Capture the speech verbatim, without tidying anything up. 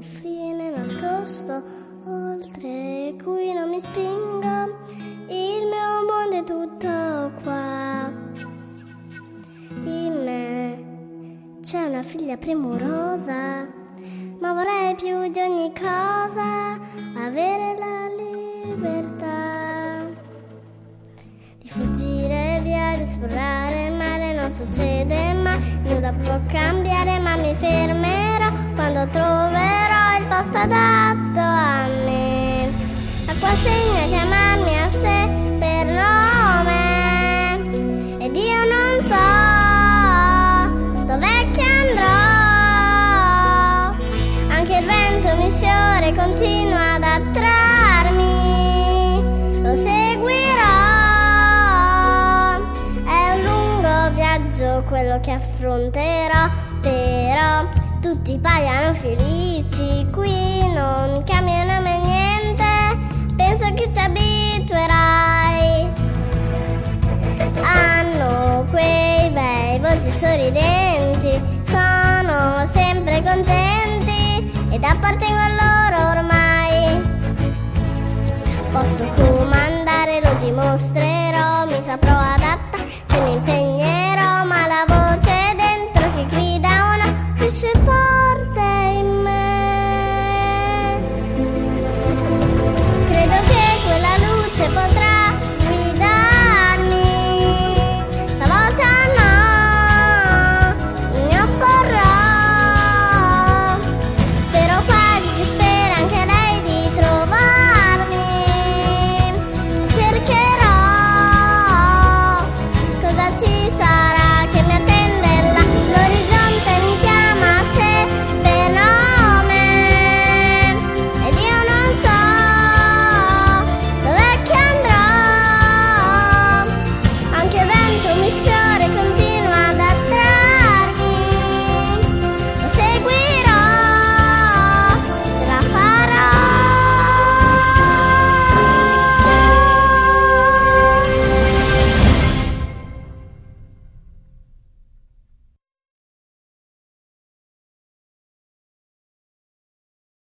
confine nascosto oltre cui non mi spingo, il mio mondo è tutto qua. In me c'è una figlia premurosa, ma vorrei più di ogni cosa avere la libertà di fuggire via, di esplorare il mare. Non succede mai, nulla può cambiare, ma mi fermerò quando troverò il posto adatto a me. L'acqua insegna a chiamarmi a sé per nome ed io non so dov'è che andrò. Anche il vento mi sfiora e continua ad attrarmi, lo seguirò. È un lungo viaggio quello che affronterò, però tutti paiono felici qui, non cambiano mai niente, penso che ci abituerai. Hanno quei bei volti sorridenti, sono sempre contenti ed appartengo a loro ormai. Posso comandare, lo dimostrerò, mi saprò adattare se mi impegnerò.